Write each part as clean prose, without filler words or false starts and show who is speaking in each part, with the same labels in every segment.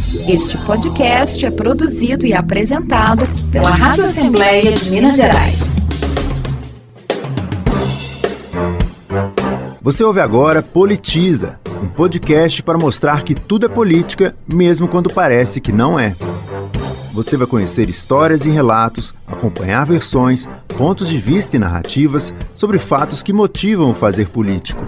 Speaker 1: Este podcast é produzido e apresentado pela Rádio Assembleia de Minas Gerais.
Speaker 2: Você ouve agora Politiza, um podcast para mostrar que tudo é política, mesmo quando parece que não é. Você vai conhecer histórias e relatos, acompanhar versões, pontos de vista e narrativas sobre fatos que motivam o fazer político.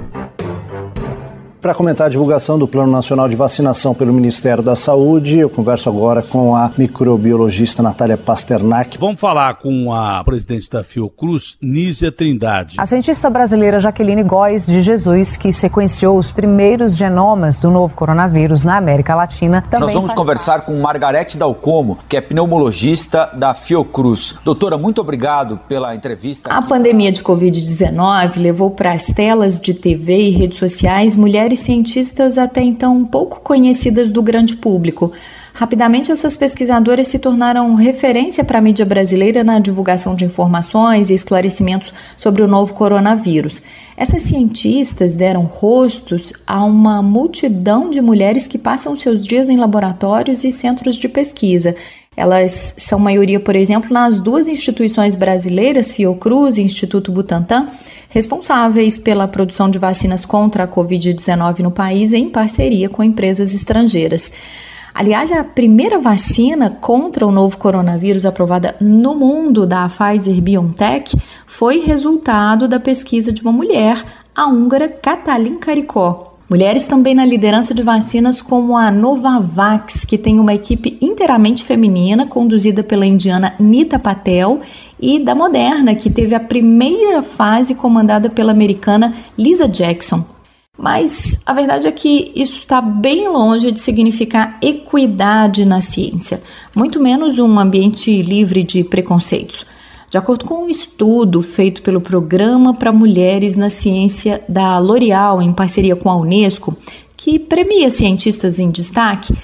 Speaker 3: Para comentar a divulgação do Plano Nacional de Vacinação pelo Ministério da Saúde, eu converso agora com a microbiologista Natália Pasternak.
Speaker 4: Vamos falar com a presidente da Fiocruz, Nízia Trindade.
Speaker 5: A cientista brasileira Jaqueline Góes de Jesus, que sequenciou os primeiros genomas do novo coronavírus na América Latina, também
Speaker 6: Nós vamos conversar com Margarete Dalcomo, que é pneumologista da Fiocruz. Doutora, muito obrigado pela entrevista.
Speaker 7: A pandemia de Covid-19 levou para as telas de TV e redes sociais mulheres cientistas até então pouco conhecidas do grande público. Rapidamente, essas pesquisadoras se tornaram referência para a mídia brasileira na divulgação de informações e esclarecimentos sobre o novo coronavírus. Essas cientistas deram rostos a uma multidão de mulheres que passam seus dias em laboratórios e centros de pesquisa. Elas são maioria, por exemplo, nas duas instituições brasileiras, Fiocruz e Instituto Butantan, responsáveis pela produção de vacinas contra a Covid-19 no país em parceria com empresas estrangeiras. Aliás, a primeira vacina contra o novo coronavírus aprovada no mundo da Pfizer-BioNTech foi resultado da pesquisa de uma mulher, a húngara Katalin Karikó. Mulheres também na liderança de vacinas como a Novavax, que tem uma equipe inteiramente feminina, conduzida pela indiana Nita Patel, e da Moderna, que teve a primeira fase comandada pela americana Lisa Jackson. Mas a verdade é que isso está bem longe de significar equidade na ciência, muito menos um ambiente livre de preconceitos. De acordo com um estudo feito pelo Programa para Mulheres na Ciência da L'Oréal, em parceria com a Unesco, que premia cientistas em destaque,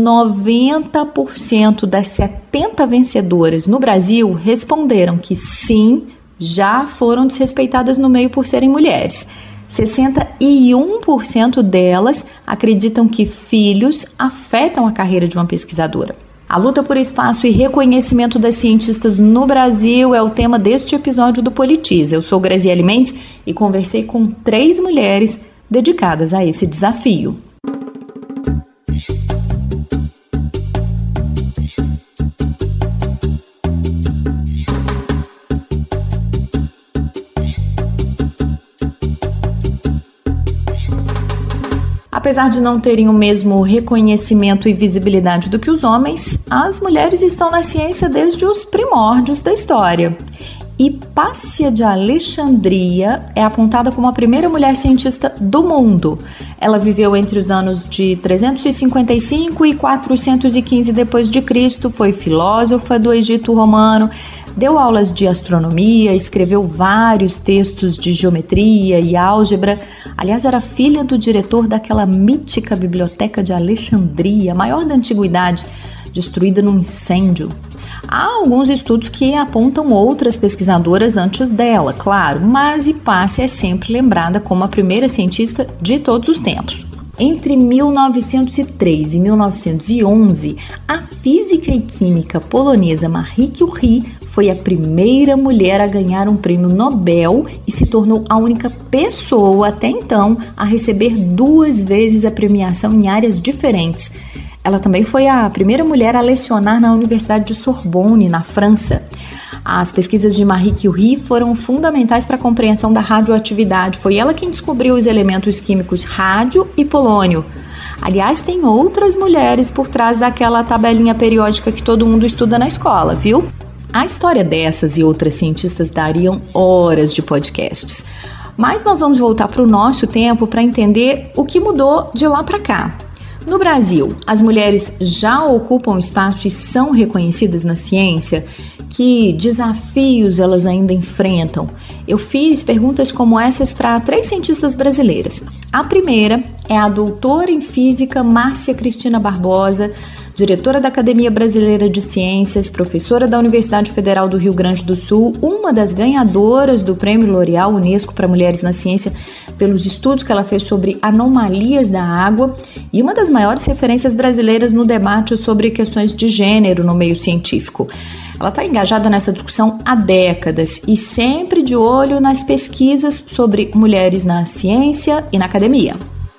Speaker 7: 90% das 70 vencedoras no Brasil responderam que sim, já foram desrespeitadas no meio por serem mulheres. 61% delas acreditam que filhos afetam a carreira de uma pesquisadora. A luta por espaço e reconhecimento das cientistas no Brasil é o tema deste episódio do Politiza. Eu sou Graziele Mendes e conversei com 3 mulheres dedicadas a esse desafio. Apesar de não terem o mesmo reconhecimento e visibilidade do que os homens, as mulheres estão na ciência desde os primórdios da história. Hipácia de Alexandria é apontada como a primeira mulher cientista do mundo. Ela viveu entre os anos de 355 e 415 d.C., foi filósofa do Egito Romano, deu aulas de astronomia, escreveu vários textos de geometria e álgebra. Aliás, era filha do diretor daquela mítica Biblioteca de Alexandria, a maior da antiguidade, destruída num incêndio. Há alguns estudos que apontam outras pesquisadoras antes dela, claro, mas Hipácia é sempre lembrada como a primeira cientista de todos os tempos. Entre 1903 e 1911, a física e química polonesa Marie Curie foi a primeira mulher a ganhar um prêmio Nobel e se tornou a única pessoa até então a receber 2 vezes a premiação em áreas diferentes. Ela também foi a primeira mulher a lecionar na Universidade de Sorbonne, na França. As pesquisas de Marie Curie foram fundamentais para a compreensão da radioatividade. Foi ela quem descobriu os elementos químicos rádio e polônio. Aliás, tem outras mulheres por trás daquela tabelinha periódica que todo mundo estuda na escola, viu? A história dessas e outras cientistas dariam horas de podcasts. Mas nós vamos voltar para o nosso tempo para entender o que mudou de lá para cá. No Brasil, as mulheres já ocupam espaço e são reconhecidas na ciência? Que desafios elas ainda enfrentam? Eu fiz perguntas como essas para 3 cientistas brasileiras. A primeira é a doutora em Física Márcia Cristina Barbosa, diretora da Academia Brasileira de Ciências, professora da Universidade Federal do Rio Grande do Sul, uma das ganhadoras do Prêmio L'Oréal Unesco para Mulheres na Ciência pelos estudos que ela fez sobre anomalias da água e uma das maiores referências brasileiras no debate sobre questões de gênero no meio científico. Ela está engajada nessa discussão há décadas e sempre de olho nas pesquisas sobre mulheres na ciência e na academia.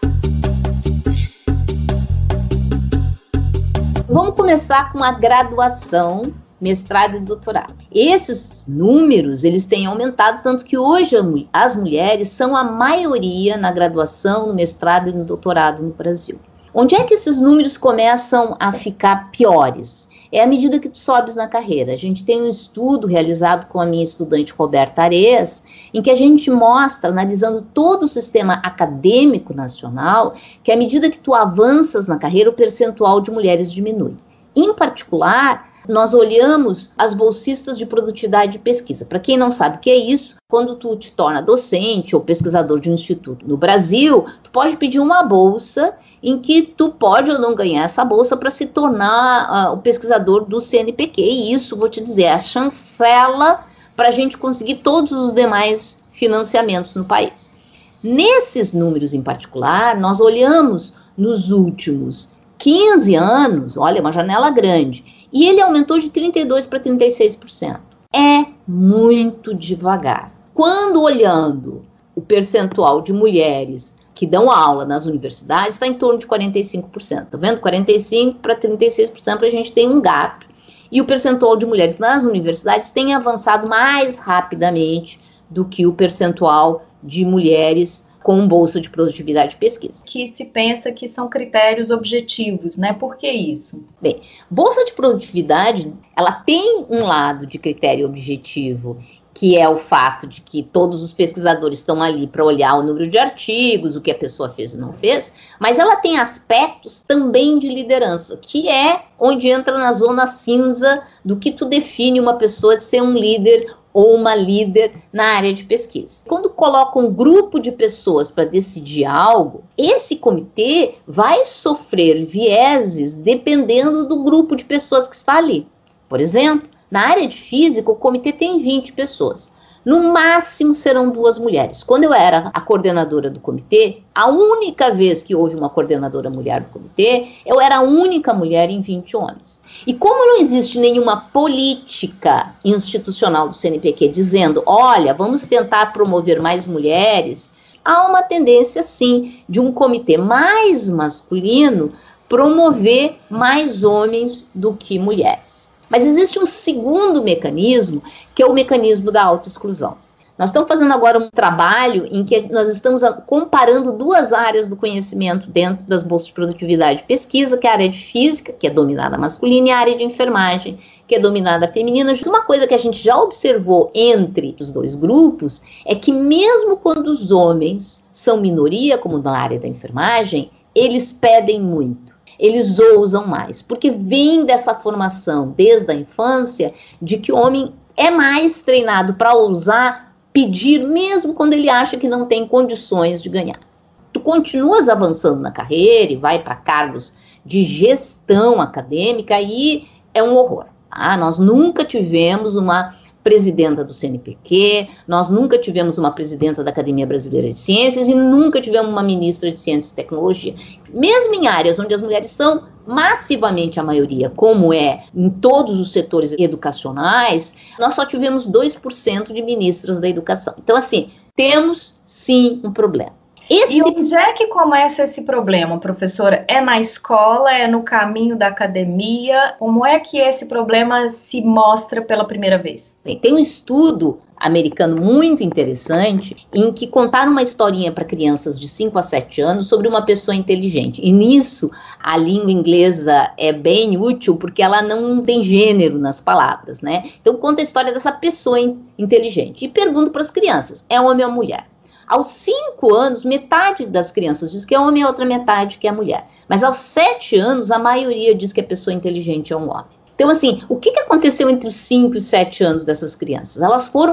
Speaker 8: Vamos começar com a graduação, mestrado e doutorado. Esses números, eles têm aumentado, tanto que hoje as mulheres são a maioria na graduação, no mestrado e no doutorado no Brasil. Onde é que esses números começam a ficar piores? É à medida que tu sobes na carreira. A gente tem um estudo realizado com a minha estudante Roberta Ares, em que a gente mostra, analisando todo o sistema acadêmico nacional, que à medida que tu avanças na carreira, o percentual de mulheres diminui. Em particular, nós olhamos as bolsistas de produtividade de pesquisa. Para quem não sabe o que é isso, quando tu te torna docente ou pesquisador de um instituto no Brasil, tu pode pedir uma bolsa em que tu pode ou não ganhar essa bolsa para se tornar o pesquisador do CNPq. E isso, vou te dizer, é a chancela para a gente conseguir todos os demais financiamentos no país. Nesses números em particular, nós olhamos nos últimos 15 anos, olha, uma janela grande, e ele aumentou de 32% para 36%. É muito devagar. Quando olhando o percentual de mulheres que dão aula nas universidades, está em torno de 45%. Tá vendo? 45% para 36%, a gente tem um gap. E o percentual de mulheres nas universidades tem avançado mais rapidamente do que o percentual de mulheres com bolsa de produtividade de pesquisa.
Speaker 7: Que se pensa que são critérios objetivos, né? Por que isso?
Speaker 8: Bem, bolsa de produtividade, ela tem um lado de critério objetivo, que é o fato de que todos os pesquisadores estão ali para olhar o número de artigos, o que a pessoa fez e não fez, mas ela tem aspectos também de liderança, que é onde entra na zona cinza do que tu define uma pessoa de ser um líder ou uma líder na área de pesquisa. Quando coloca um grupo de pessoas para decidir algo, esse comitê vai sofrer vieses dependendo do grupo de pessoas que está ali. Por exemplo, na área de física, o comitê tem 20 pessoas. No máximo serão 2 mulheres. Quando eu era a coordenadora do comitê, a única vez que houve uma coordenadora mulher do comitê, eu era a única mulher em 20 homens. E como não existe nenhuma política institucional do CNPq dizendo, olha, vamos tentar promover mais mulheres, há uma tendência, sim, de um comitê mais masculino promover mais homens do que mulheres. Mas existe um segundo mecanismo, que é o mecanismo da autoexclusão. Nós estamos fazendo agora um trabalho em que nós estamos comparando 2 áreas do conhecimento dentro das bolsas de produtividade e pesquisa, que é a área de física, que é dominada masculina, e a área de enfermagem, que é dominada feminina. Uma coisa que a gente já observou entre os 2 grupos é que mesmo quando os homens são minoria, como na área da enfermagem, eles pedem muito. Eles ousam mais, porque vem dessa formação desde a infância de que o homem é mais treinado para ousar pedir, mesmo quando ele acha que não tem condições de ganhar. Tu continuas avançando na carreira e vai para cargos de gestão acadêmica e é um horror. Nós nunca tivemos uma presidenta do CNPq, nós nunca tivemos uma presidenta da Academia Brasileira de Ciências e nunca tivemos uma ministra de Ciência e Tecnologia. Mesmo em áreas onde as mulheres são massivamente a maioria, como é em todos os setores educacionais, nós só tivemos 2% de ministras da educação. Então, assim, temos sim um problema.
Speaker 7: E onde é que começa esse problema, professora? É na escola? É no caminho da academia? Como é que esse problema se mostra pela primeira vez?
Speaker 8: Bem, tem um estudo americano muito interessante em que contaram uma historinha para crianças de 5 a 7 anos sobre uma pessoa inteligente. E nisso, a língua inglesa é bem útil porque ela não tem gênero nas palavras, né? Então, conta a história dessa pessoa inteligente. E pergunta para as crianças, é homem ou mulher? Aos 5 anos, metade das crianças diz que é homem e a outra metade que é mulher. Mas aos 7 anos, a maioria diz que a pessoa inteligente é um homem. Então, assim, o que aconteceu entre os 5 e 7 anos dessas crianças? Elas foram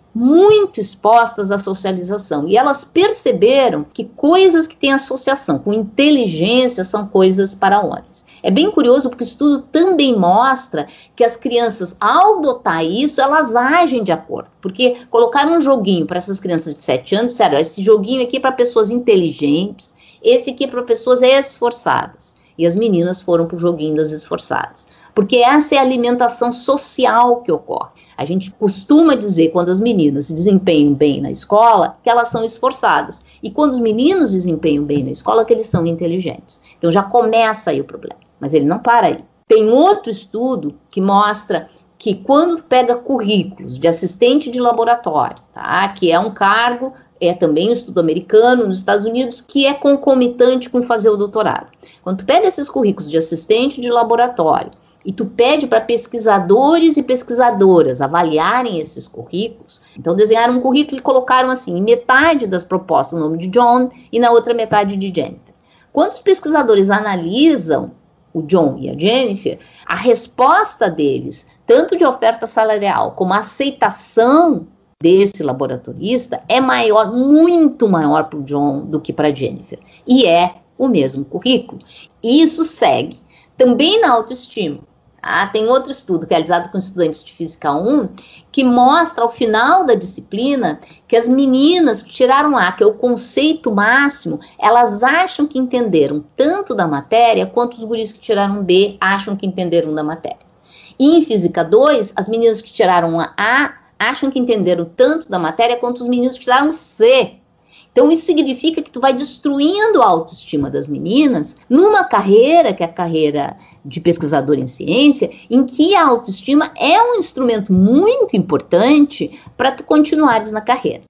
Speaker 8: muito expostas à socialização, e elas perceberam que coisas que têm associação com inteligência são coisas para homens. É bem curioso porque o estudo também mostra que as crianças, ao notar isso, elas agem de acordo, porque colocaram um joguinho para essas crianças de 7 anos, disseram, esse joguinho aqui é para pessoas inteligentes, esse aqui é para pessoas esforçadas. E as meninas foram para o joguinho das esforçadas. Porque essa é a alimentação social que ocorre. A gente costuma dizer, quando as meninas se desempenham bem na escola, que elas são esforçadas. E quando os meninos desempenham bem na escola, que eles são inteligentes. Então já começa aí o problema. Mas ele não para aí. Tem outro estudo que mostra que quando tu pega currículos de assistente de laboratório, tá, que é um cargo, é também um estudo americano nos Estados Unidos, que é concomitante com fazer o doutorado. Quando tu pega esses currículos de assistente de laboratório e tu pede para pesquisadores e pesquisadoras avaliarem esses currículos, então desenharam um currículo e colocaram assim, em metade das propostas o nome de John e na outra metade de Jennifer. Quando os pesquisadores analisam o John e a Jennifer, a resposta deles, tanto de oferta salarial como a aceitação desse laboratorista é maior, muito maior para o John do que para a Jennifer. E é o mesmo currículo. E isso segue também na autoestima. Tem outro estudo realizado com estudantes de Física 1 que mostra ao final da disciplina que as meninas que tiraram A, que é o conceito máximo, elas acham que entenderam tanto da matéria quanto os guris que tiraram B acham que entenderam da matéria. E em Física 2, as meninas que tiraram A acham que entenderam tanto da matéria quanto os meninos que tiraram C. Então isso significa que tu vai destruindo a autoestima das meninas numa carreira, que é a carreira de pesquisador em ciência, em que a autoestima é um instrumento muito importante para tu continuares na carreira.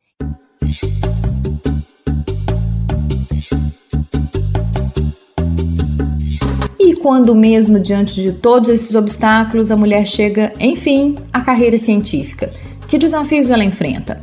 Speaker 7: E quando mesmo diante de todos esses obstáculos a mulher chega, enfim, à carreira científica, que desafios ela enfrenta?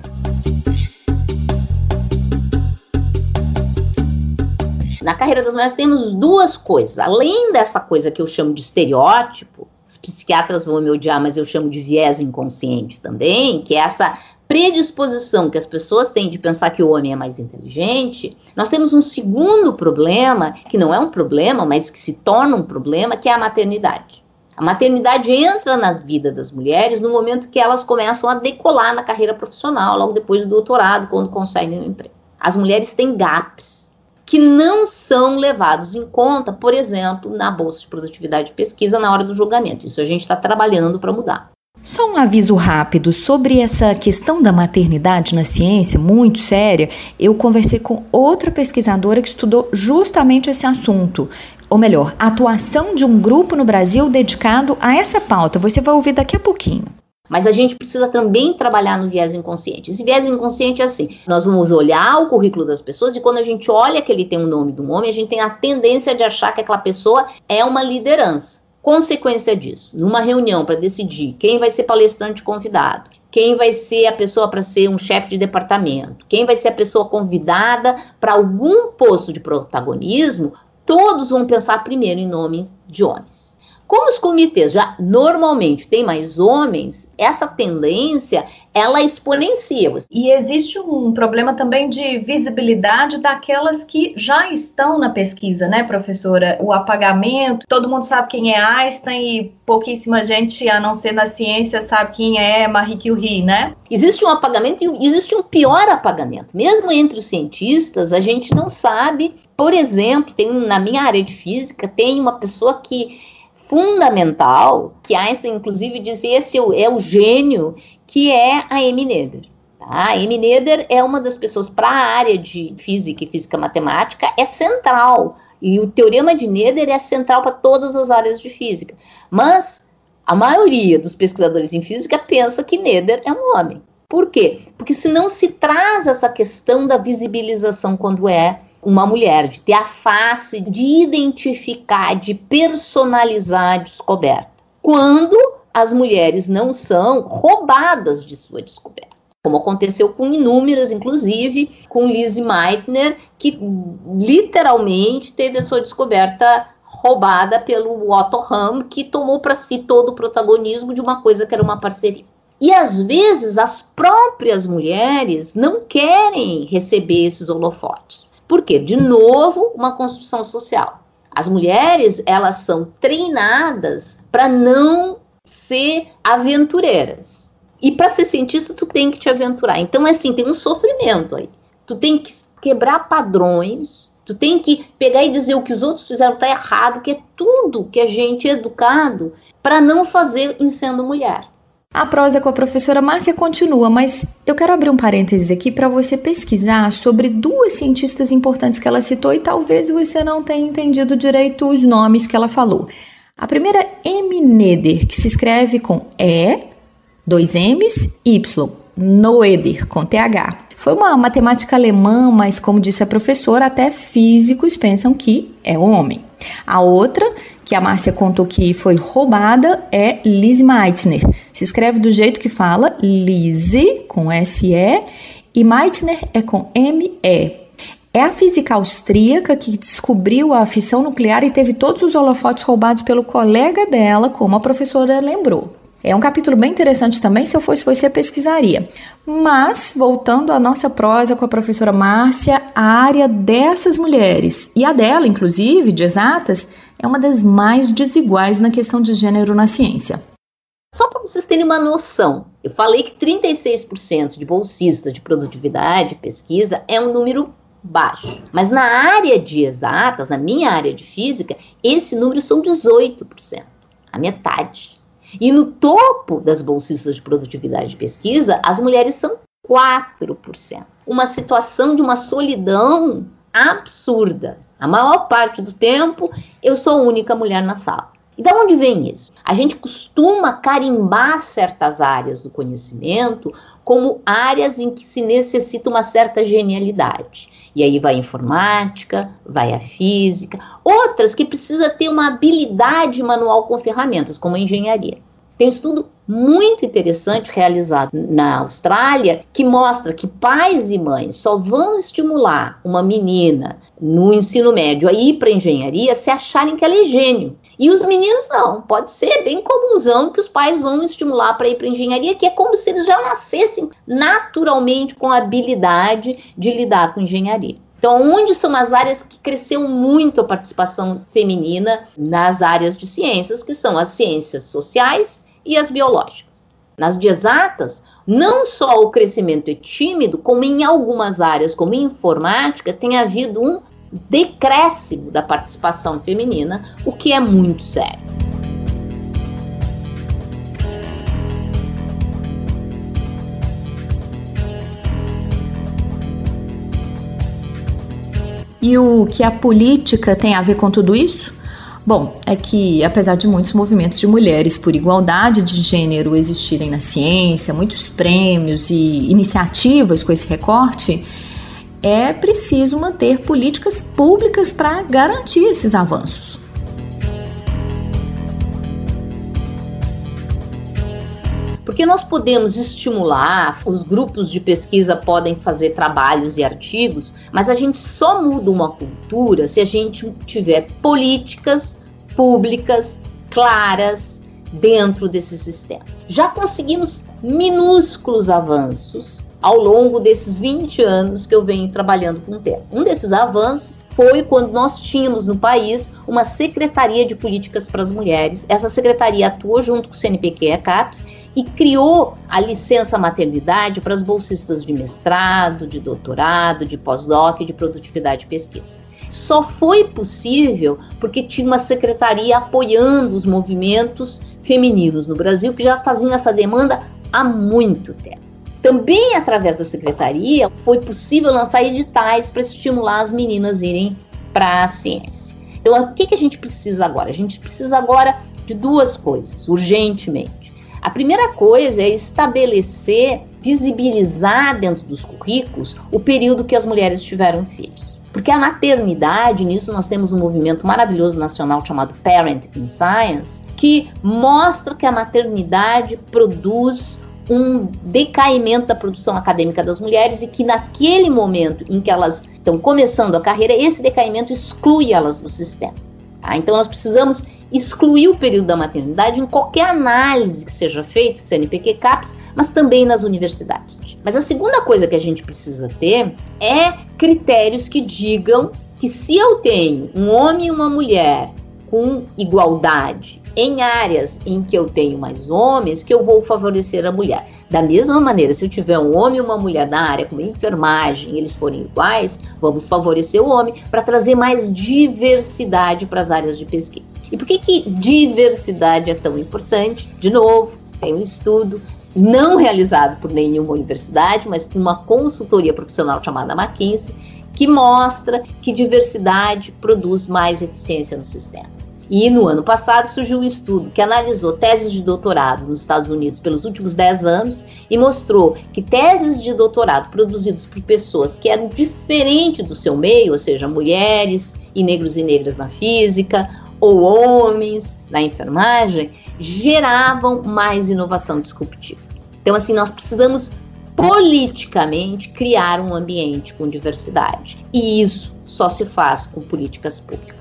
Speaker 8: Na carreira das mulheres temos duas coisas, além dessa coisa que eu chamo de estereótipo, os psiquiatras vão me odiar, mas eu chamo de viés inconsciente também, que é essa predisposição que as pessoas têm de pensar que o homem é mais inteligente. Nós temos um segundo problema, que não é um problema, mas que se torna um problema, que é a maternidade. A maternidade entra na vida das mulheres no momento que elas começam a decolar na carreira profissional, logo depois do doutorado, quando conseguem um emprego. As mulheres têm gaps que não são levados em conta, por exemplo, na Bolsa de Produtividade e Pesquisa, na hora do julgamento. Isso a gente está trabalhando para mudar.
Speaker 7: Só um aviso rápido sobre essa questão da maternidade na ciência, muito séria. Eu conversei com outra pesquisadora que estudou justamente esse assunto. Ou melhor, a atuação de um grupo no Brasil dedicado a essa pauta. Você vai ouvir daqui a pouquinho.
Speaker 8: Mas a gente precisa também trabalhar no viés inconsciente. Esse viés inconsciente é assim, nós vamos olhar o currículo das pessoas e quando a gente olha que ele tem o nome de um homem, a gente tem a tendência de achar que aquela pessoa é uma liderança. Consequência disso, numa reunião para decidir quem vai ser palestrante convidado, quem vai ser a pessoa para ser um chefe de departamento, quem vai ser a pessoa convidada para algum posto de protagonismo, todos vão pensar primeiro em nomes de homens. Como os comitês já normalmente têm mais homens, essa tendência, ela exponencia.
Speaker 9: E existe um problema também de visibilidade daquelas que já estão na pesquisa, né, professora? O apagamento, todo mundo sabe quem é Einstein e pouquíssima gente, a não ser na ciência, sabe quem é Marie Curie, né?
Speaker 8: Existe um apagamento e existe um pior apagamento. Mesmo entre os cientistas, a gente não sabe, por exemplo, na minha área de física, tem uma pessoa fundamental, que Einstein inclusive dizia esse é o gênio, que é a Amy Noether. Tá? A Amy Noether é uma das pessoas para a área de física e física matemática, é central, e o teorema de Noether é central para todas as áreas de física, mas a maioria dos pesquisadores em física pensa que Noether é um homem. Por quê? Porque senão se traz essa questão da visibilização quando é uma mulher, de ter a face, de identificar, de personalizar a descoberta. Quando as mulheres não são roubadas de sua descoberta. Como aconteceu com inúmeras, inclusive com Lise Meitner, que literalmente teve a sua descoberta roubada pelo Otto Hahn, que tomou para si todo o protagonismo de uma coisa que era uma parceria. E às vezes as próprias mulheres não querem receber esses holofotes. Por quê? De novo, uma construção social. As mulheres, elas são treinadas para não ser aventureiras. E para ser cientista, tu tem que te aventurar. Então, assim, tem um sofrimento aí. Tu tem que quebrar padrões, tu tem que pegar e dizer o que os outros fizeram tá errado, que é tudo que a gente é educado para não fazer em sendo mulher.
Speaker 7: A prosa com a professora Márcia continua, mas eu quero abrir um parênteses aqui para você pesquisar sobre duas cientistas importantes que ela citou e talvez você não tenha entendido direito os nomes que ela falou. A primeira é Emmy Noether, que se escreve com E, 2 M's, Y, Noether, com TH. Foi uma matemática alemã, mas como disse a professora, até físicos pensam que é homem. A outra, que a Márcia contou que foi roubada, é Lise Meitner. Se escreve do jeito que fala, Lise, com S-E, e Meitner é com M-E. É a física austríaca que descobriu a fissão nuclear e teve todos os holofotes roubados pelo colega dela, como a professora lembrou. É um capítulo bem interessante também, se eu fosse você, pesquisaria. Mas, voltando à nossa prosa com a professora Márcia, a área dessas mulheres, e a dela, inclusive, de exatas, é uma das mais desiguais na questão de gênero na ciência.
Speaker 8: Só para vocês terem uma noção, eu falei que 36% de bolsistas de produtividade, pesquisa, é um número baixo. Mas na área de exatas, na minha área de física, esse número são 18%, a metade. E no topo das bolsistas de produtividade de pesquisa, as mulheres são 4%. Uma situação de uma solidão absurda. A maior parte do tempo, eu sou a única mulher na sala. E de onde vem isso? A gente costuma carimbar certas áreas do conhecimento como áreas em que se necessita uma certa genialidade. E aí vai a informática, vai a física, outras que precisa ter uma habilidade manual com ferramentas, como a engenharia. Tem um estudo muito interessante realizado na Austrália que mostra que pais e mães só vão estimular uma menina no ensino médio a ir para a engenharia se acharem que ela é gênio. E os meninos não, pode ser bem comunzão que os pais vão estimular para ir para a engenharia, que é como se eles já nascessem naturalmente com a habilidade de lidar com engenharia. Então, onde são as áreas que cresceu muito a participação feminina nas áreas de ciências, que são as ciências sociais e as biológicas. Nas de exatas, não só o crescimento é tímido, como em algumas áreas, como em informática, tem havido um decréscimo da participação feminina, o que é muito sério.
Speaker 7: E o que a política tem a ver com tudo isso? Bom, é que apesar de muitos movimentos de mulheres por igualdade de gênero existirem na ciência, muitos prêmios e iniciativas com esse recorte, é preciso manter políticas públicas para garantir esses avanços.
Speaker 8: Porque nós podemos estimular, os grupos de pesquisa podem fazer trabalhos e artigos, mas a gente só muda uma cultura se a gente tiver políticas públicas claras dentro desse sistema. Já conseguimos minúsculos avanços ao longo desses 20 anos que eu venho trabalhando com o tema. Um desses avanços foi quando nós tínhamos no país uma Secretaria de Políticas para as Mulheres. Essa secretaria atuou junto com o CNPq e a CAPES e criou a licença maternidade para as bolsistas de mestrado, de doutorado, de pós-doc e de produtividade de pesquisa. Só foi possível porque tinha uma secretaria apoiando os movimentos femininos no Brasil que já faziam essa demanda há muito tempo. Também, através da secretaria, foi possível lançar editais para estimular as meninas a irem para a ciência. Então, o que a gente precisa agora? A gente precisa agora de duas coisas, urgentemente. A primeira coisa é estabelecer, visibilizar dentro dos currículos o período que as mulheres tiveram filhos. Porque a maternidade, nisso nós temos um movimento maravilhoso nacional chamado Parent in Science, que mostra que a maternidade produz um decaimento da produção acadêmica das mulheres e que naquele momento em que elas estão começando a carreira, esse decaimento exclui elas do sistema. Então nós precisamos excluir o período da maternidade em qualquer análise que seja feita, CNPq, CAPES, mas também nas universidades. Mas a segunda coisa que a gente precisa ter é critérios que digam que se eu tenho um homem e uma mulher com igualdade em áreas em que eu tenho mais homens, que eu vou favorecer a mulher. Da mesma maneira, se eu tiver um homem e uma mulher na área como enfermagem, eles forem iguais, vamos favorecer o homem para trazer mais diversidade para as áreas de pesquisa. E por que diversidade é tão importante? De novo, tem um estudo não realizado por nenhuma universidade, mas por uma consultoria profissional chamada McKinsey, que mostra que diversidade produz mais eficiência no sistema. E no ano passado surgiu um estudo que analisou teses de doutorado nos Estados Unidos pelos últimos 10 anos e mostrou que teses de doutorado produzidas por pessoas que eram diferentes do seu meio, ou seja, mulheres e negras na física, ou homens na enfermagem, geravam mais inovação disruptiva. Então, assim, nós precisamos politicamente criar um ambiente com diversidade. E isso só se faz com políticas públicas.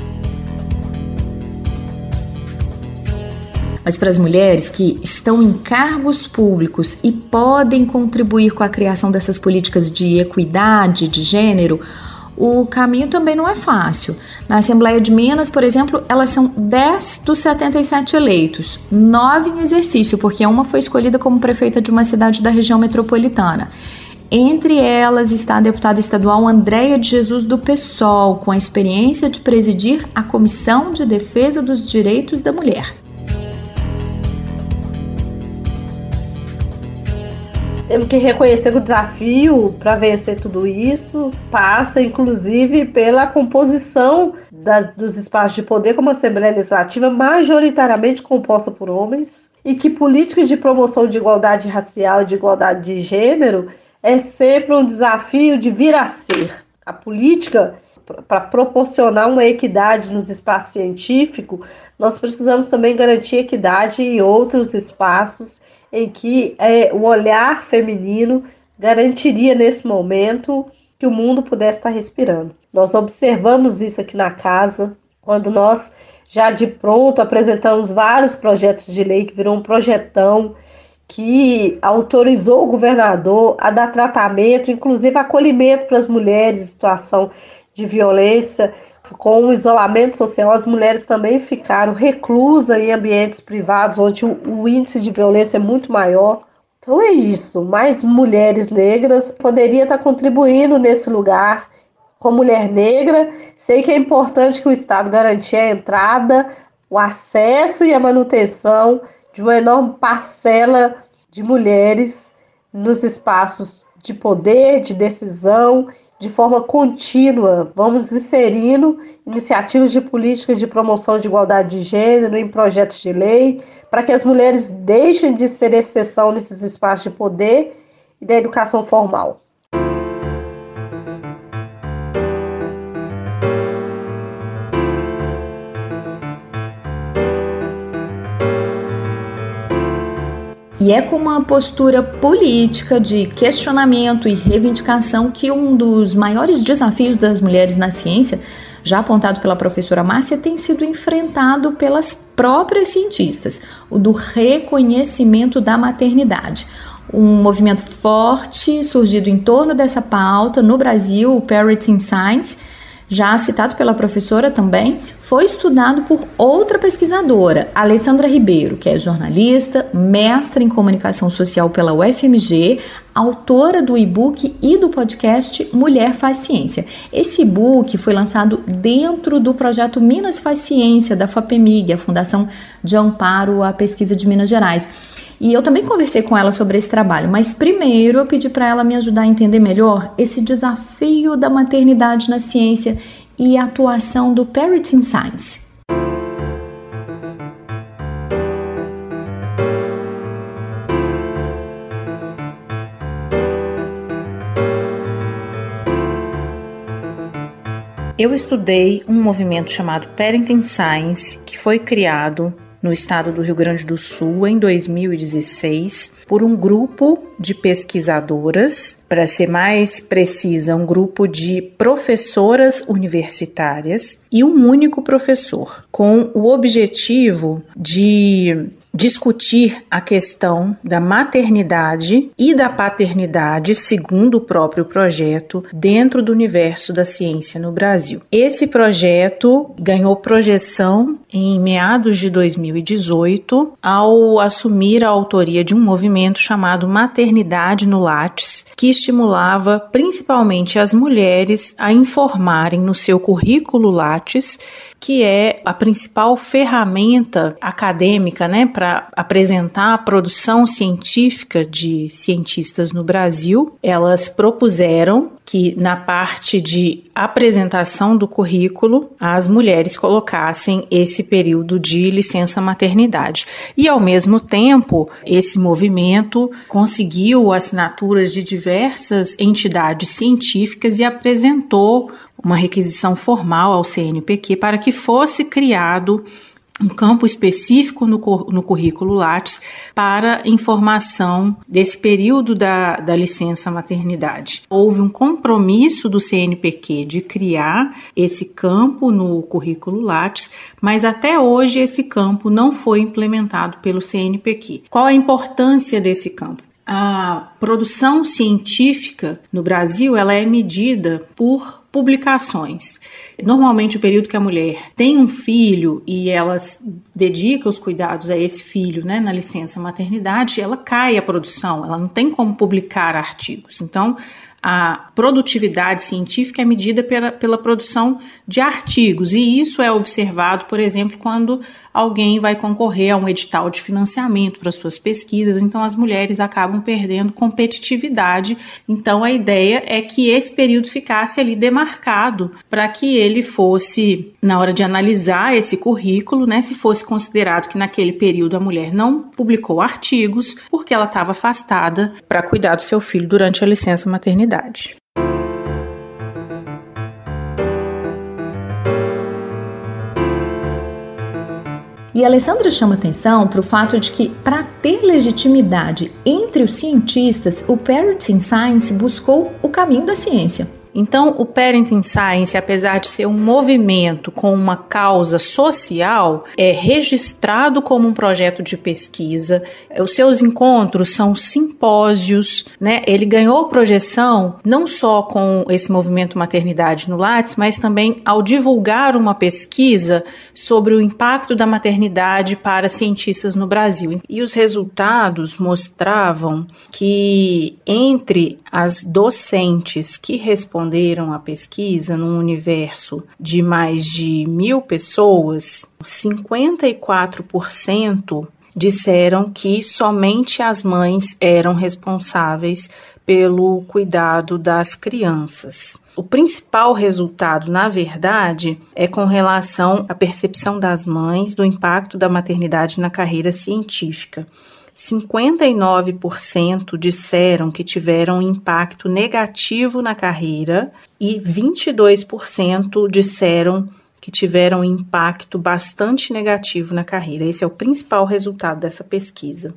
Speaker 7: Mas para as mulheres que estão em cargos públicos e podem contribuir com a criação dessas políticas de equidade de gênero, o caminho também não é fácil. Na Assembleia de Minas, por exemplo, elas são 10 dos 77 eleitos, 9 em exercício, porque uma foi escolhida como prefeita de uma cidade da região metropolitana. Entre elas está a deputada estadual Andréia de Jesus do PSOL, com a experiência de presidir a Comissão de Defesa dos Direitos da Mulher.
Speaker 10: Temos que reconhecer que o desafio para vencer tudo isso passa, inclusive, pela composição dos espaços de poder, como a Assembleia Legislativa, majoritariamente composta por homens, e que políticas de promoção de igualdade racial e de igualdade de gênero é sempre um desafio de vir a ser. A política, para proporcionar uma equidade nos espaços científicos, nós precisamos também garantir equidade em outros espaços em que o olhar feminino garantiria nesse momento que o mundo pudesse estar respirando. Nós observamos isso aqui na casa, quando nós já de pronto apresentamos vários projetos de lei, que virou um projetão que autorizou o governador a dar tratamento, inclusive acolhimento para as mulheres em situação de violência. Com o isolamento social, as mulheres também ficaram reclusas em ambientes privados, onde o índice de violência é muito maior. Então é isso, mais mulheres negras poderiam estar contribuindo nesse lugar. Como mulher negra, sei que é importante que o Estado garantir a entrada, o acesso e a manutenção de uma enorme parcela de mulheres nos espaços de poder, de decisão, de forma contínua. Vamos inserindo iniciativas de política de promoção de igualdade de gênero em projetos de lei, para que as mulheres deixem de ser exceção nesses espaços de poder e da educação formal.
Speaker 7: E é com uma postura política de questionamento e reivindicação que um dos maiores desafios das mulheres na ciência, já apontado pela professora Márcia, tem sido enfrentado pelas próprias cientistas, o do reconhecimento da maternidade. Um movimento forte surgido em torno dessa pauta no Brasil, o Parity in Science, já citado pela professora também, foi estudado por outra pesquisadora, Alessandra Ribeiro, que é jornalista, mestra em comunicação social pela UFMG, autora do e-book e do podcast Mulher Faz Ciência. Esse e-book foi lançado dentro do projeto Minas Faz Ciência, da FAPEMIG, a Fundação de Amparo à Pesquisa de Minas Gerais. E eu também conversei com ela sobre esse trabalho, mas primeiro eu pedi para ela me ajudar a entender melhor esse desafio da maternidade na ciência e a atuação do Parity in Science.
Speaker 11: Eu estudei um movimento chamado Parity in Science, que foi criado no estado do Rio Grande do Sul em 2016 por um grupo de pesquisadoras, para ser mais precisa, um grupo de professoras universitárias e um único professor, com o objetivo de discutir a questão da maternidade e da paternidade, segundo o próprio projeto, dentro do universo da ciência no Brasil. Esse projeto ganhou projeção em meados de 2018 ao assumir a autoria de um movimento chamado Maternidade no Lattes, que estimulava principalmente as mulheres a informarem no seu currículo Lattes, que é a principal ferramenta acadêmica, para apresentar a produção científica de cientistas no Brasil. Elas propuseram que na parte de apresentação do currículo, as mulheres colocassem esse período de licença maternidade. E, ao mesmo tempo, esse movimento conseguiu assinaturas de diversas entidades científicas e apresentou uma requisição formal ao CNPq para que fosse criado um campo específico no currículo Lattes para informação desse período da licença maternidade. Houve um compromisso do CNPq de criar esse campo no currículo Lattes, mas até hoje esse campo não foi implementado pelo CNPq. Qual a importância desse campo? A produção científica no Brasil ela é medida por publicações. Normalmente o período que a mulher tem um filho e ela dedica os cuidados a esse filho, na licença maternidade, ela cai a produção, ela não tem como publicar artigos. Então, a produtividade científica é medida pela produção de artigos, e isso é observado, por exemplo, quando alguém vai concorrer a um edital de financiamento para suas pesquisas, então as mulheres acabam perdendo competitividade. Então a ideia é que esse período ficasse ali demarcado para que ele fosse, na hora de analisar esse currículo, se fosse considerado que naquele período a mulher não publicou artigos porque ela estava afastada para cuidar do seu filho durante a licença maternidade.
Speaker 7: E a Alessandra chama atenção para o fato de que, para ter legitimidade entre os cientistas, o Parenting Science buscou o caminho da ciência.
Speaker 11: Então, o Parenting Science, apesar de ser um movimento com uma causa social, é registrado como um projeto de pesquisa. Os seus encontros são simpósios, Ele ganhou projeção não só com esse movimento Maternidade no Lattes, mas também ao divulgar uma pesquisa sobre o impacto da maternidade para cientistas no Brasil. E os resultados mostravam que entre as docentes que responderam à pesquisa, num universo de mais de 1.000 pessoas, 54% disseram que somente as mães eram responsáveis pelo cuidado das crianças. O principal resultado, na verdade, é com relação à percepção das mães do impacto da maternidade na carreira científica. 59% disseram que tiveram um impacto negativo na carreira e 22% disseram que tiveram um impacto bastante negativo na carreira. Esse é o principal resultado dessa pesquisa.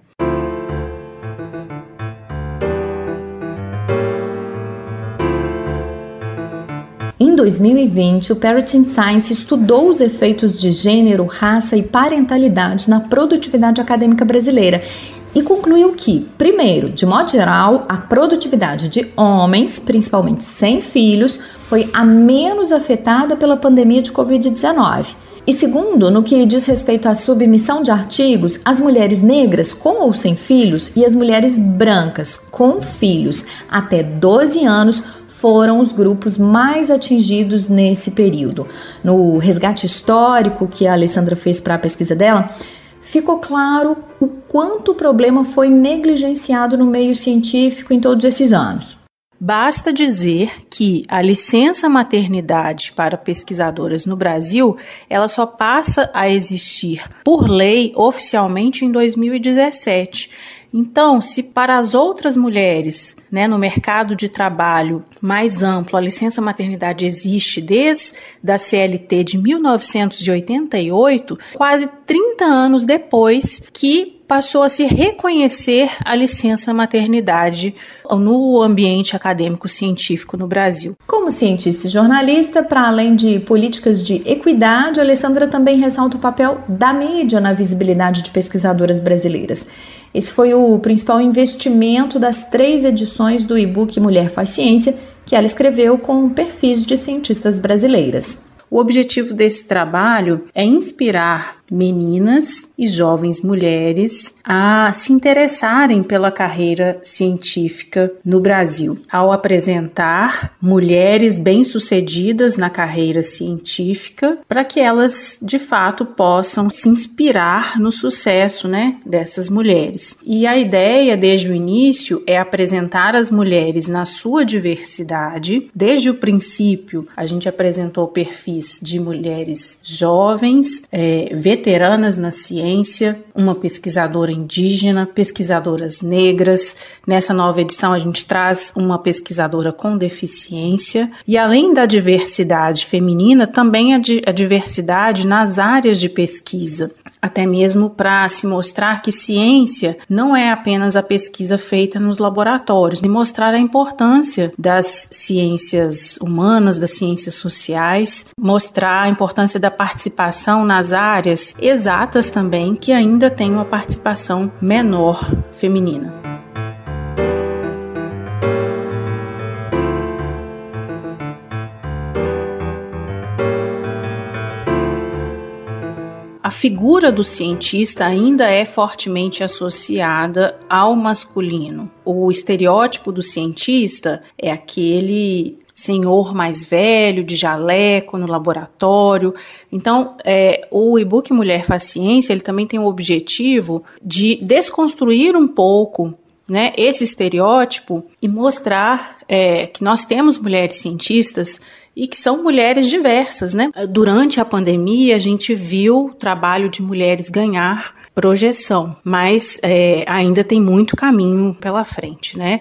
Speaker 7: Em 2020, o Parenting Science estudou os efeitos de gênero, raça e parentalidade na produtividade acadêmica brasileira e concluiu que, primeiro, de modo geral, a produtividade de homens, principalmente sem filhos, foi a menos afetada pela pandemia de Covid-19. E segundo, no que diz respeito à submissão de artigos, as mulheres negras com ou sem filhos e as mulheres brancas com filhos até 12 anos foram os grupos mais atingidos nesse período. No resgate histórico que a Alessandra fez para a pesquisa dela, ficou claro o quanto o problema foi negligenciado no meio científico em todos esses anos.
Speaker 11: Basta dizer que a licença maternidade para pesquisadoras no Brasil, ela só passa a existir por lei oficialmente em 2017. Então, se para as outras mulheres, né, no mercado de trabalho mais amplo, a licença maternidade existe desde a CLT de 1988, quase 30 anos depois que passou a se reconhecer a licença maternidade no ambiente acadêmico científico no Brasil.
Speaker 7: Como cientista e jornalista, para além de políticas de equidade, a Alessandra também ressalta o papel da mídia na visibilidade de pesquisadoras brasileiras. Esse foi o principal investimento das 3 edições do e-book Mulher Faz Ciência, que ela escreveu com perfis de cientistas brasileiras.
Speaker 11: O objetivo desse trabalho é inspirar meninas e jovens mulheres a se interessarem pela carreira científica no Brasil, ao apresentar mulheres bem-sucedidas na carreira científica, para que elas, de fato, possam se inspirar no sucesso, né, dessas mulheres. E a ideia, desde o início, é apresentar as mulheres na sua diversidade. Desde o princípio, a gente apresentou perfis de mulheres jovens, veteranas na ciência, uma pesquisadora indígena, pesquisadoras negras. Nessa nova edição a gente traz uma pesquisadora com deficiência e, além da diversidade feminina, também a diversidade nas áreas de pesquisa, até mesmo para se mostrar que ciência não é apenas a pesquisa feita nos laboratórios, e mostrar a importância das ciências humanas, das ciências sociais, mostrar a importância da participação nas áreas exatas também, que ainda tem uma participação menor feminina. A figura do cientista ainda é fortemente associada ao masculino. O estereótipo do cientista é aquele senhor mais velho, de jaleco, no laboratório. Então, o e-book Mulher Faz Ciência, ele também tem o objetivo de desconstruir um pouco, né, esse estereótipo e mostrar que nós temos mulheres cientistas e que são mulheres diversas, né? Durante a pandemia, a gente viu o trabalho de mulheres ganhar projeção, mas ainda tem muito caminho pela frente, né?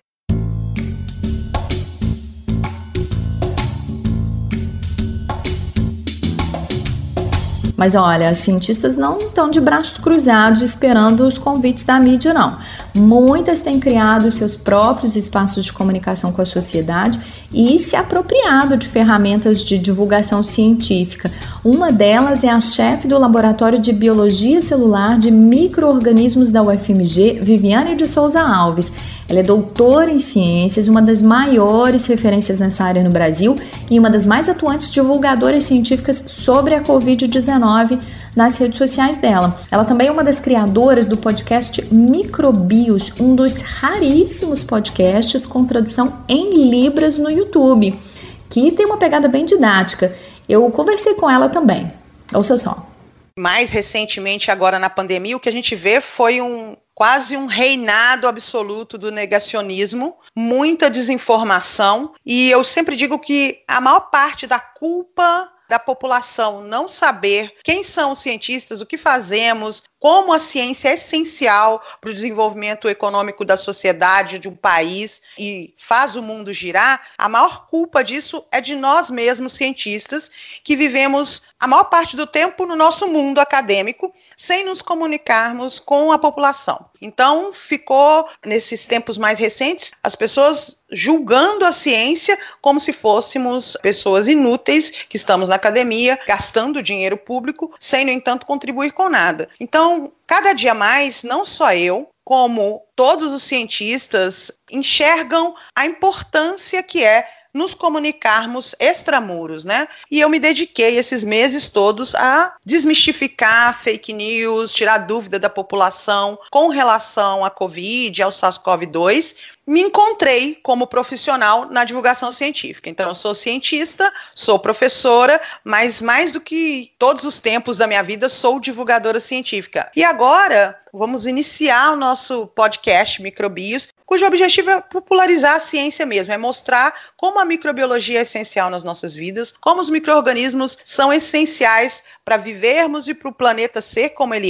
Speaker 7: Mas olha, as cientistas não estão de braços cruzados esperando os convites da mídia, não. Muitas têm criado seus próprios espaços de comunicação com a sociedade e se apropriado de ferramentas de divulgação científica. Uma delas é a chefe do Laboratório de Biologia Celular de Micro-Organismos da UFMG, Viviane de Souza Alves. Ela é doutora em ciências, uma das maiores referências nessa área no Brasil e uma das mais atuantes divulgadoras científicas sobre a Covid-19 nas redes sociais dela. Ela também é uma das criadoras do podcast Microbios, um dos raríssimos podcasts com tradução em Libras no YouTube, que tem uma pegada bem didática. Eu conversei com ela também. Ouça só.
Speaker 12: Mais recentemente, agora na pandemia, o que a gente vê foi quase um reinado absoluto do negacionismo, muita desinformação, e eu sempre digo que a maior parte da culpa da população não saber quem são os cientistas, o que fazemos, como a ciência é essencial para o desenvolvimento econômico da sociedade, de um país e faz o mundo girar, a maior culpa disso é de nós mesmos, cientistas, que vivemos a maior parte do tempo no nosso mundo acadêmico, sem nos comunicarmos com a população. Então, ficou, nesses tempos mais recentes, as pessoas julgando a ciência como se fôssemos pessoas inúteis, que estamos na academia, gastando dinheiro público, sem, no entanto, contribuir com nada. Então, cada dia mais, não só eu, como todos os cientistas, enxergam a importância que é nos comunicarmos extramuros, né? E eu me dediquei esses meses todos a desmistificar fake news, tirar dúvida da população com relação à Covid, ao SARS-CoV-2. Me encontrei como profissional na divulgação científica. Então, eu sou cientista, sou professora, mas mais do que todos os tempos da minha vida, sou divulgadora científica. E agora, vamos iniciar o nosso podcast Microbios, cujo objetivo é popularizar a ciência mesmo, é mostrar como a microbiologia é essencial nas nossas vidas, como os micro-organismos são essenciais para vivermos e para o planeta ser como ele é,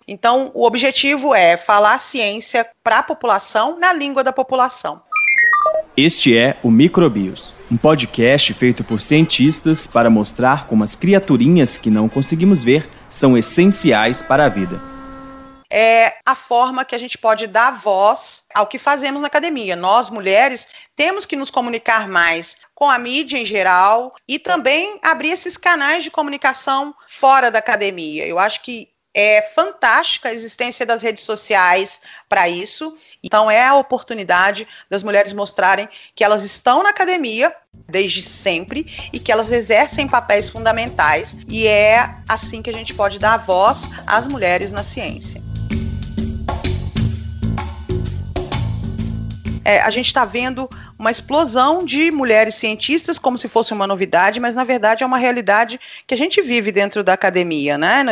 Speaker 12: Então, o objetivo é falar ciência para a população, na língua da população.
Speaker 13: Este é o Microbios, um podcast feito por cientistas para mostrar como as criaturinhas que não conseguimos ver são essenciais para a vida.
Speaker 12: É a forma que a gente pode dar voz ao que fazemos na academia. Nós, mulheres, temos que nos comunicar mais com a mídia em geral e também abrir esses canais de comunicação fora da academia. Eu acho que é fantástica a existência das redes sociais para isso. Então é a oportunidade das mulheres mostrarem que elas estão na academia desde sempre e que elas exercem papéis fundamentais. E é assim que a gente pode dar voz às mulheres na ciência. A gente está vendo uma explosão de mulheres cientistas como se fosse uma novidade, mas na verdade é uma realidade que a gente vive dentro da academia, né?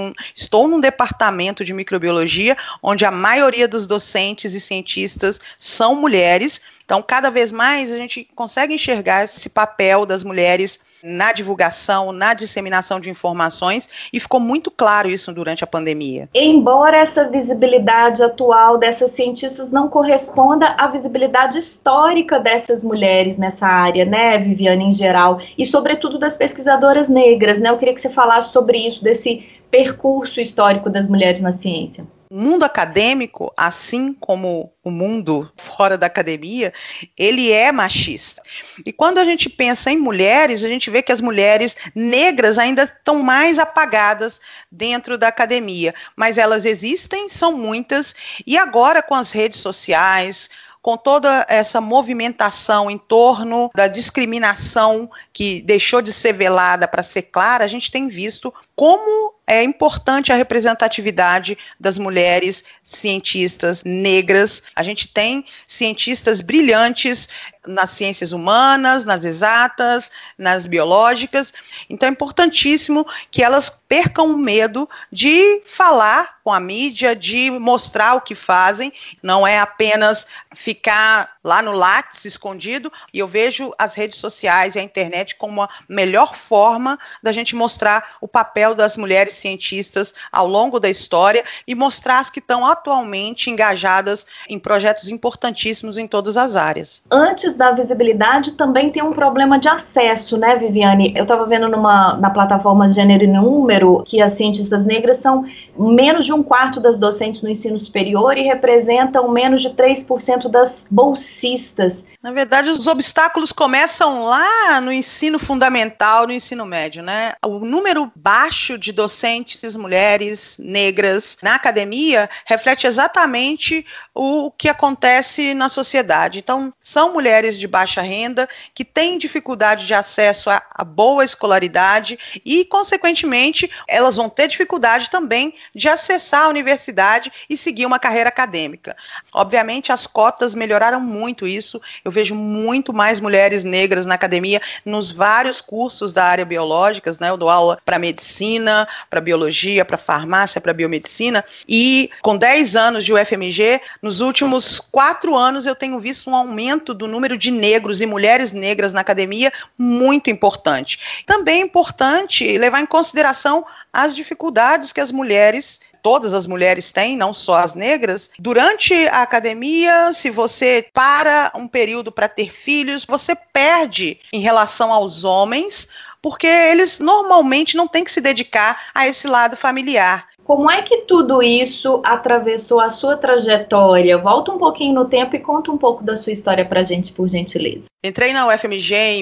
Speaker 12: Estou num departamento de microbiologia onde a maioria dos docentes e cientistas são mulheres, então cada vez mais a gente consegue enxergar esse papel das mulheres na divulgação, na disseminação de informações, e ficou muito claro isso durante a pandemia.
Speaker 9: Embora essa visibilidade atual dessas cientistas não corresponda à visibilidade histórica dessas mulheres nessa área, né, Viviane, em geral, e sobretudo das pesquisadoras negras, né, eu queria que você falasse sobre isso, desse percurso histórico das mulheres na ciência.
Speaker 12: O mundo acadêmico, assim como o mundo fora da academia, ele é machista. E quando a gente pensa em mulheres, a gente vê que as mulheres negras ainda estão mais apagadas dentro da academia. Mas elas existem, são muitas, e agora com as redes sociais, com toda essa movimentação em torno da discriminação que deixou de ser velada para ser clara, a gente tem visto como é importante a representatividade das mulheres cientistas negras. A gente tem cientistas brilhantes nas ciências humanas, nas exatas, nas biológicas. Então é importantíssimo que elas percam o medo de falar com a mídia, de mostrar o que fazem. Não é apenas ficar lá no Lattes escondido. E eu vejo as redes sociais e a internet como a melhor forma da gente mostrar o papel das mulheres cientistas ao longo da história e mostrar as que estão atualmente engajadas em projetos importantíssimos em todas as áreas.
Speaker 9: Antes da visibilidade, também tem um problema de acesso, né, Viviane? Eu estava vendo na plataforma Gênero e Número que as cientistas negras são menos de 1/4 das docentes no ensino superior e representam menos de 3% das bolsistas.
Speaker 12: Na verdade, os obstáculos começam lá no ensino fundamental, no ensino médio, né? O número baixo de docentes mulheres negras na academia reflete exatamente o que acontece na sociedade. Então, são mulheres de baixa renda que têm dificuldade de acesso a boa escolaridade e, consequentemente, elas vão ter dificuldade também de acessar a universidade e seguir uma carreira acadêmica. Obviamente, as cotas melhoraram muito isso. Eu vejo muito mais mulheres negras na academia, nos vários cursos da área biológicas, né? Eu dou aula para medicina, para biologia, para farmácia, para biomedicina, e com 10 anos de UFMG, nos últimos 4 anos eu tenho visto um aumento do número de negros e mulheres negras na academia muito importante. Também é importante levar em consideração as dificuldades que as mulheres, todas as mulheres têm, não só as negras. Durante a academia, se você para um período para ter filhos, você perde em relação aos homens, porque eles normalmente não têm que se dedicar a esse lado familiar.
Speaker 9: Como é que tudo isso atravessou a sua trajetória? Volta um pouquinho no tempo e conta um pouco da sua história pra gente, por gentileza.
Speaker 12: Entrei na UFMG em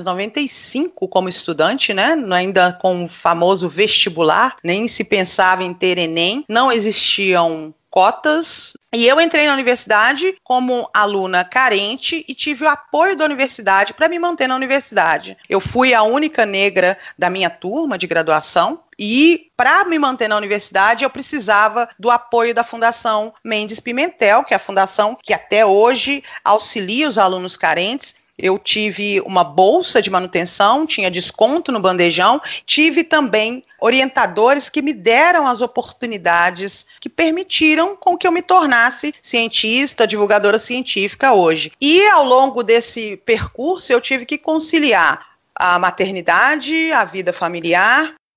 Speaker 12: 1995 como estudante, né? Ainda com o famoso vestibular, nem se pensava em ter Enem, não existiam cotas, e eu entrei na universidade como aluna carente e tive o apoio da universidade para me manter na universidade. Eu fui a única negra da minha turma de graduação e para me manter na universidade eu precisava do apoio da Fundação Mendes Pimentel, que é a fundação que até hoje auxilia os alunos carentes. Eu tive uma bolsa de manutenção, tinha desconto no bandejão, tive também orientadores que me deram as oportunidades que permitiram com que eu me tornasse cientista, divulgadora científica hoje. E ao longo desse percurso eu tive que conciliar a maternidade, a vida familiar,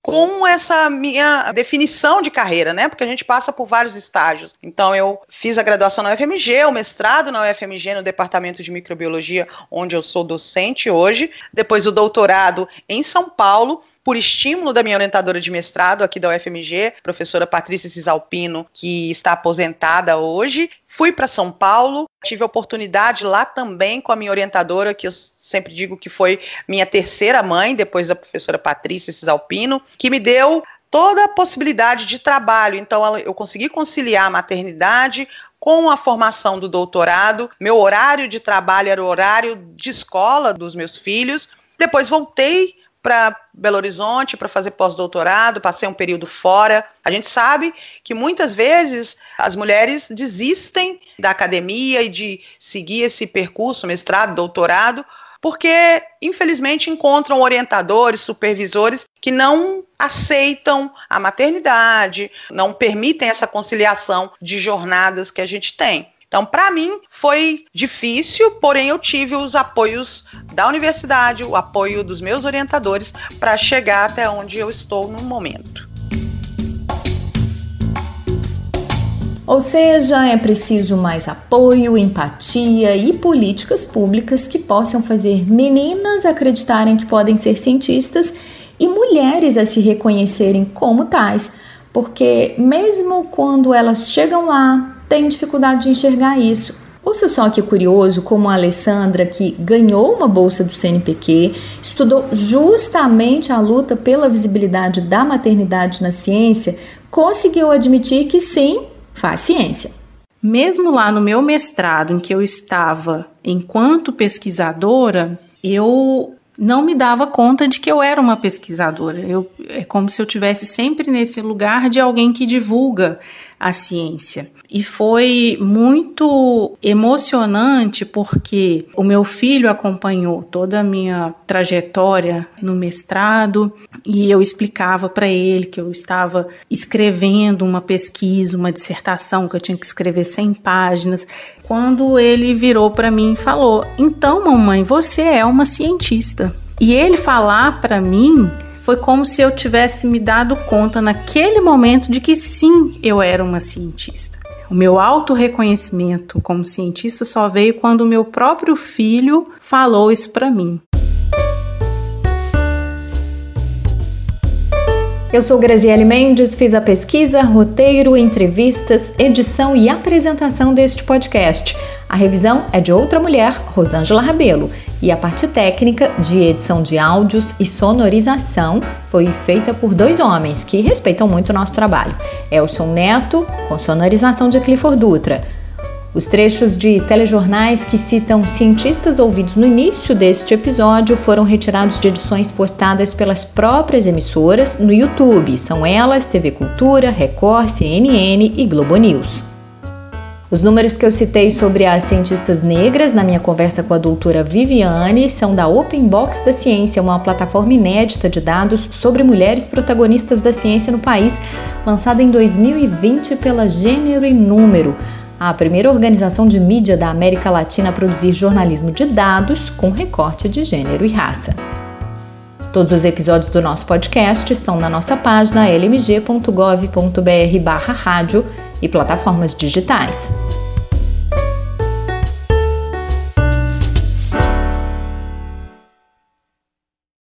Speaker 12: com essa minha definição de carreira, né? Porque a gente passa por vários estágios. Então, eu fiz a graduação na UFMG, o mestrado na UFMG no Departamento de Microbiologia, onde eu sou docente hoje. Depois o doutorado em São Paulo, por estímulo da minha orientadora de mestrado aqui da UFMG, professora Patrícia Cisalpino, que está aposentada hoje. Fui para São Paulo, tive a oportunidade lá também com a minha orientadora, que eu sempre digo que foi minha terceira mãe, depois da professora Patrícia Cisalpino, que me deu toda a possibilidade de trabalho. Então, eu consegui conciliar a maternidade com a formação do doutorado. Meu horário de trabalho era o horário de escola dos meus filhos. Depois voltei para Belo Horizonte para fazer pós-doutorado, passei um período fora. A gente sabe que muitas vezes as mulheres desistem da academia e de seguir esse percurso, mestrado, doutorado, porque infelizmente encontram orientadores, supervisores que não aceitam a maternidade, não permitem essa conciliação de jornadas que a gente tem. Então, para mim, foi difícil, porém eu tive os apoios da universidade, o apoio dos meus orientadores para chegar até onde eu estou no momento.
Speaker 7: Ou seja, é preciso mais apoio, empatia e políticas públicas que possam fazer meninas acreditarem que podem ser cientistas e mulheres a se reconhecerem como tais, porque mesmo quando elas chegam lá, tem dificuldade de enxergar isso. Ouça só que curioso como a Alessandra, que ganhou uma bolsa do CNPq, estudou justamente a luta pela visibilidade da maternidade na ciência, conseguiu admitir que sim, faz ciência.
Speaker 11: Mesmo lá no meu mestrado, em que eu estava enquanto pesquisadora, eu não me dava conta de que eu era uma pesquisadora. É como se eu estivesse sempre nesse lugar de alguém que divulga a ciência. E foi muito emocionante porque o meu filho acompanhou toda a minha trajetória no mestrado e eu explicava para ele que eu estava escrevendo uma pesquisa, uma dissertação, que eu tinha que escrever 100 páginas. Quando ele virou para mim e falou: "Então, mamãe, você é uma cientista." E ele falar para mim foi como se eu tivesse me dado conta naquele momento de que sim, eu era uma cientista. O meu autorreconhecimento como cientista só veio quando o meu próprio filho falou isso para mim.
Speaker 7: Eu sou Graziele Mendes, fiz a pesquisa, roteiro, entrevistas, edição e apresentação deste podcast. A revisão é de outra mulher, Rosângela Rabelo, e a parte técnica de edição de áudios e sonorização foi feita por 2 homens que respeitam muito o nosso trabalho. Elson Neto, com sonorização de Clifford Dutra. Os trechos de telejornais que citam cientistas ouvidos no início deste episódio foram retirados de edições postadas pelas próprias emissoras no YouTube. São elas TV Cultura, Record, CNN e Globo News. Os números que eu citei sobre as cientistas negras na minha conversa com a doutora Viviane são da Open Box da Ciência, uma plataforma inédita de dados sobre mulheres protagonistas da ciência no país, lançada em 2020 pela Gênero e Número, a primeira organização de mídia da América Latina a produzir jornalismo de dados com recorte de gênero e raça. Todos os episódios do nosso podcast estão na nossa página lmg.gov.br/rádio e plataformas digitais.